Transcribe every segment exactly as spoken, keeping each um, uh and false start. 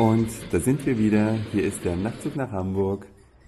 Und da sind wir wieder. Hier ist der Nachtzug nach Hamburg.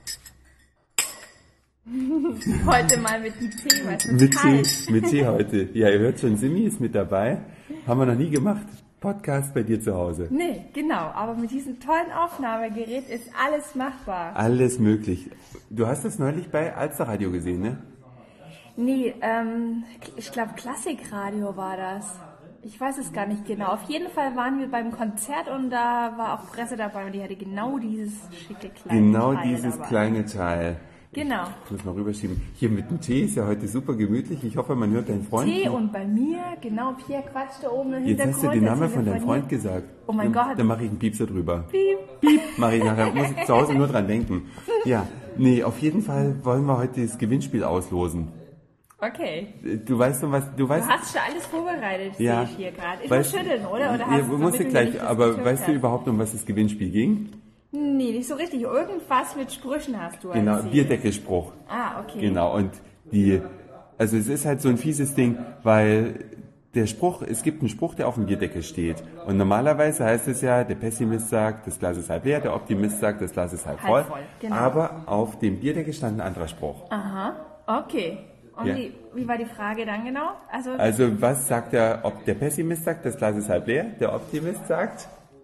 Heute mal mit dem Tee, weil es ist Mit kalt. Tee, mit Tee heute. Ja, ihr hört schon, Simi ist mit dabei. Haben wir noch nie gemacht. Podcast bei dir zu Hause. Nee, genau. Aber mit diesem tollen Aufnahmegerät ist alles machbar. Alles möglich. Du hast das neulich bei Alsterradio gesehen, ne? Nee, ähm, ich glaube Klassikradio war das. Ich weiß es gar nicht genau. Auf jeden Fall waren wir beim Konzert und da war auch Presse dabei und die hatte genau dieses schicke kleine Genau Teil dieses dabei. kleine Teil. Genau. Ich muss mal rüberschieben. Hier mit dem Tee ist ja heute super gemütlich. Ich hoffe, man hört deinen Freund. Tee noch. und bei mir, genau, Pierre quatscht da oben im Jetzt Hintergrund. hast du den der Namen von deinem telefoniert. Freund gesagt. Oh mein dann, Gott. Dann mache ich einen Piepser drüber. Piep. Piep, mache ich nachher. Muss ich zu Hause nur dran denken. Ja, nee, auf jeden Fall wollen wir heute das Gewinnspiel auslosen. Okay. Du weißt schon was, du weißt... Du hast schon alles vorbereitet, Ja. sehe ich hier gerade. Ich Weißt- muss schütteln, oder? Oder Ja, hast du musst du damit gleich, nicht das aber getürkt weißt du hast? überhaupt, um was das Gewinnspiel ging? Nee, nicht so richtig. Irgendwas mit Sprüchen hast du Genau, erzählt. Bierdeckelspruch. Ah, okay. Genau, und die, also es ist halt so ein fieses Ding, weil der Spruch, es gibt einen Spruch, der auf dem Bierdeckel steht. Und normalerweise heißt es ja, der Pessimist sagt, das Glas ist halb leer, der Optimist sagt, das Glas ist halb voll. Halb voll, genau. Aber auf dem Bierdeckel stand ein anderer Spruch. Aha, okay. Und Ja. wie, wie war die Frage dann genau? Also, Also was sagt der, ob der Pessimist sagt, das Glas ist halb leer, der Optimist sagt,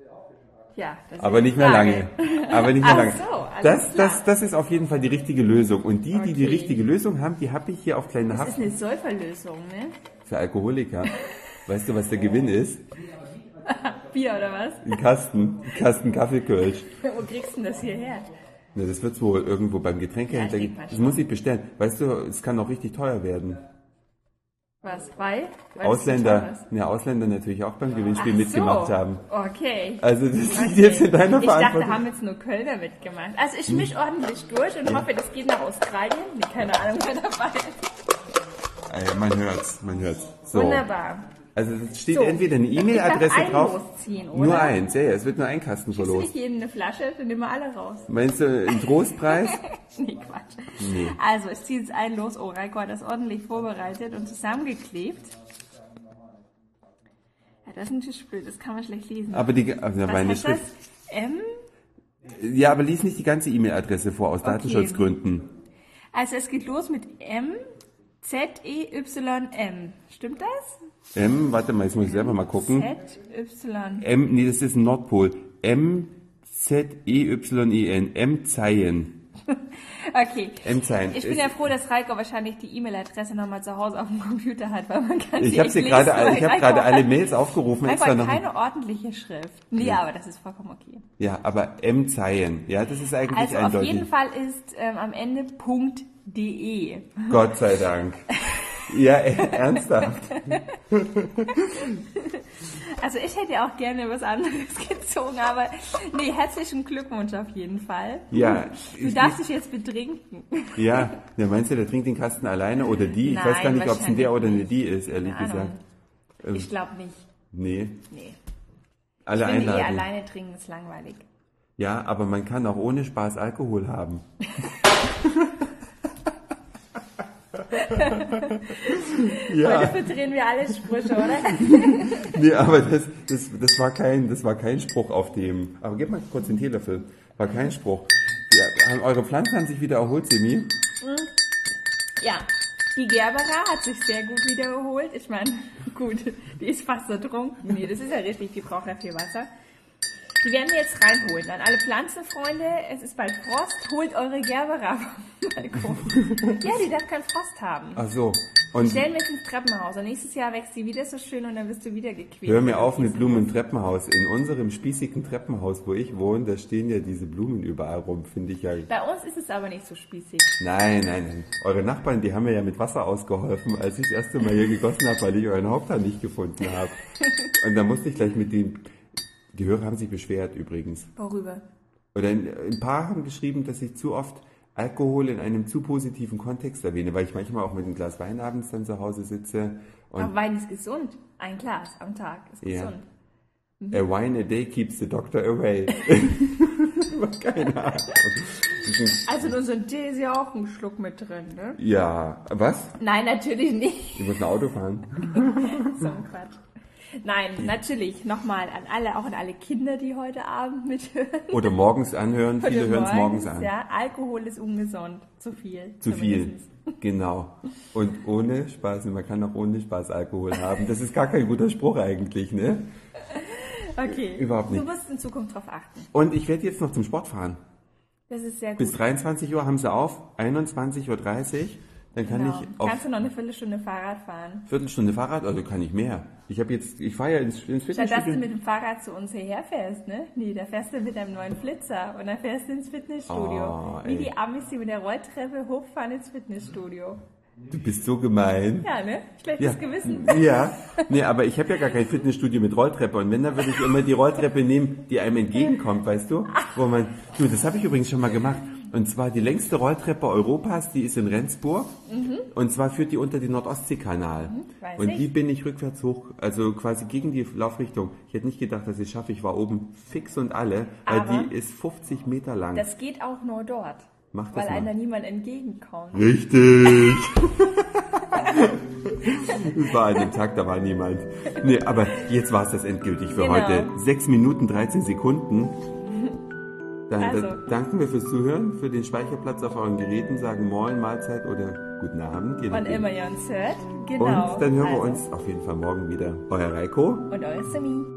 ja, das ist aber die nicht mehr Frage. lange. Aber nicht mehr Ach lange. so, alles das, klar. das, das ist auf jeden Fall die richtige Lösung. Und die, die die Okay. richtige Lösung haben, die habe ich hier auf kleine Das Haft ist eine Säuferlösung, ne? für Alkoholiker. Weißt du, was der Gewinn ist? Bier oder was? Ein Kasten, ein Kasten Kaffeekölsch. Wo kriegst du denn das hierher? Na, das wird wohl irgendwo beim Getränkehändler. Ja, ich geben. denk mal Das muss ich bestellen. Weißt du, es kann auch richtig teuer werden. Was? Weil? Weil Ausländer, das so teuer ja, Ausländer natürlich auch beim Gewinnspiel ist. mitgemacht so. haben. Okay. Also das liegt Okay. jetzt in deiner Ich dachte, Verantwortung. haben jetzt nur Kölner mitgemacht. Also ich misch ordentlich durch und hoffe, das geht nach Australien. Nee, keine Ahnung, wer dabei ist. Ey, man hört's, man hört's. So. Wunderbar. Also es steht So. entweder eine Ich E-Mail-Adresse darf ein drauf. losziehen, oder? Nur eins, ja, ja, es wird nur ein Kasten Ist nicht verlost. jedem eine Flasche, dann nehmen wir alle raus. Meinst du einen Trostpreis? Nee, Quatsch. Nee. Also, ich ziehe jetzt ein los. Oh, Reiko hat das ordentlich vorbereitet und zusammengeklebt. Ja, das ist natürlich blöd, das kann man schlecht lesen. Aber die, also Was meine heißt Schrift. das? M? Ja, aber lies nicht die ganze E-Mail-Adresse vor, aus Datenschutzgründen. Also, es geht los mit M, Z, E, Y, M. Stimmt das? M, warte mal, jetzt muss ich selber mal gucken. Z, Y. M, nee, das ist ein Nordpol. M, Z, E, Y, E, N. M-Zeien. Okay. M-Zeien. Ich bin ja froh, dass Reiko wahrscheinlich die E-Mail-Adresse nochmal zu Hause auf dem Computer hat, weil man kann Ich sie habe echt sie gerade, lesen. ich habe Reiko gerade hat- alle Mails aufgerufen, Reiko extra hat noch. keine ordentliche Schrift. Nee, aber das ist vollkommen okay. Ja, aber M-Zeien. Ja, das ist eigentlich Also auf eindeutig. jeden Fall ist ähm, am Ende .de. Gott sei Dank. Ja, äh, ernsthaft. Also ich hätte auch gerne was anderes gezogen, aber nee, herzlichen Glückwunsch auf jeden Fall. Ja, Du ich- darfst dich jetzt betrinken. Ja, ja, meinst du, der trinkt den Kasten alleine oder die? Ich Nein, weiß gar nicht, ob es ein der oder eine wahrscheinlich die ist, ehrlich Keine gesagt. Ahnung. Ich glaube nicht. Nee, Nee. alle Ich finde eh einladen. alleine trinken ist langweilig. Ja, aber man kann auch ohne Spaß Alkohol haben. Ja, Heute verdrehen wir alle Sprüche, oder? nee, aber das, das, das, war kein, das war kein Spruch auf dem. Aber gib mal kurz den Teelöffel. War kein Spruch. Ja, haben, eure Pflanzen haben sich wieder erholt, Semi. Ja. Die Gerbera hat sich sehr gut wieder erholt. Ich meine, gut, die ist fast ertrunken. Nee, das ist ja richtig, die braucht ja viel Wasser. Die werden wir jetzt reinholen. An alle Pflanzenfreunde, es ist bald Frost, holt eure Gerbera vom Balkon. Ja, die darf keinen Frost haben. Ach so. Und Stellen wir jetzt ins Treppenhaus und nächstes Jahr wächst sie wieder so schön und dann wirst du wieder gequält. hör mir auf mit Blumen im Treppenhaus. In unserem spießigen Treppenhaus, wo ich wohne, da stehen ja diese Blumen überall rum, finde ich ja. Bei uns ist es aber nicht so spießig. Nein, nein, nein. Eure Nachbarn, die haben mir ja mit Wasser ausgeholfen, als ich das erste Mal hier gegossen habe, weil ich euren Haupthahn nicht gefunden habe. Und da musste ich gleich mit dem... Die Hörer haben sich beschwert übrigens. Worüber? Oder ein, ein paar haben geschrieben, dass ich zu oft Alkohol in einem zu positiven Kontext erwähne, weil ich manchmal auch mit einem Glas Wein abends dann zu Hause sitze. Und Aber Wein ist gesund. Ein Glas am Tag ist Ja. gesund. a wine a day keeps the doctor away. Keine Ahnung. Also in unserem Tee ist ja auch ein Schluck mit drin, ne? Ja, was? Nein, natürlich nicht. Ich muss ein Auto fahren. So ein Quatsch. Nein, natürlich, nochmal an alle, auch an alle Kinder, die heute Abend mithören. Oder morgens anhören, viele Oder hören es morgens an. Ja, Alkohol ist ungesund, zu viel. Zu viel, zumindest. genau. Und ohne Spaß, man kann auch ohne Spaß Alkohol haben. Das ist gar kein guter Spruch eigentlich, ne? Okay, Überhaupt nicht. du wirst in Zukunft darauf achten. Und ich werde jetzt noch zum Sport fahren. Das ist sehr gut. Bis dreiundzwanzig Uhr haben sie auf, einundzwanzig Uhr dreißig. Dann kann Genau. ich auf Kannst du noch eine Viertelstunde Fahrrad fahren? Viertelstunde Fahrrad, also kann ich mehr. Ich habe jetzt, ich fahre ja ins, ins Statt dass du Fitnessstudio. mit dem Fahrrad zu uns hierher fährst, ne? Nee, da fährst du mit deinem neuen Flitzer und dann fährst du ins Fitnessstudio. Oh, Wie ey. die Amis, die mit der Rolltreppe hochfahren ins Fitnessstudio. Du bist so gemein. Ja, ne? Schlechtes Gewissen. Ja, nee, aber ich habe ja gar kein Fitnessstudio mit Rolltreppe. Und wenn, dann würde ich immer die Rolltreppe nehmen, die einem entgegenkommt, weißt du? Wo man, du, das habe ich übrigens schon mal gemacht. Und zwar die längste Rolltreppe Europas, die ist in Rendsburg. Mhm. Und zwar führt die unter den Nordostseekanal. Mhm, weiß und ich. die bin ich rückwärts hoch, also quasi gegen die Laufrichtung. Ich hätte nicht gedacht, dass ich es schaffe. Ich war oben fix und alle, weil Aber die ist fünfzig Meter lang. Das geht auch nur dort. Mach das weil mal. einem da niemand entgegenkommt. Richtig. War an dem Tag, da war niemand. Nee, aber jetzt war es das endgültig für Genau. heute. sechs Minuten, dreizehn Sekunden. Dann, Also. dann danken wir fürs Zuhören, für den Speicherplatz auf euren Geräten, sagen Moin, Mahlzeit oder Guten Abend. Je Wann nachdem. immer ihr uns hört. Genau. Und dann hören wir Also. uns auf jeden Fall morgen wieder. Euer Reiko. Und euer Simi.